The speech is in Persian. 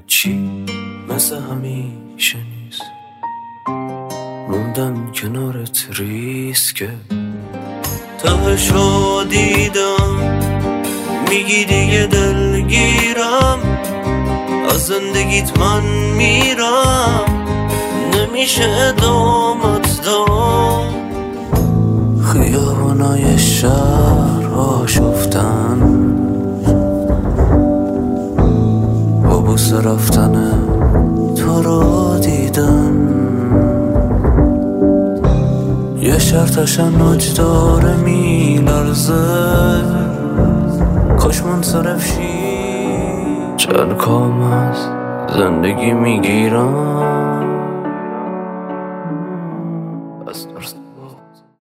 هیچی مثل همیشه نیست، موندن کنارت ریسکه. تهشو دیدم میگی دیگه دلگیرم، از زندگیت من میرم، نمیشه ادامت داد. خیابونای شهر آشفتن، با بوس رفتن تو رو دیدن. یه شهر تشنج داره میلرزه، کاش منصرف شی. چند کام از زندگی میگیرم،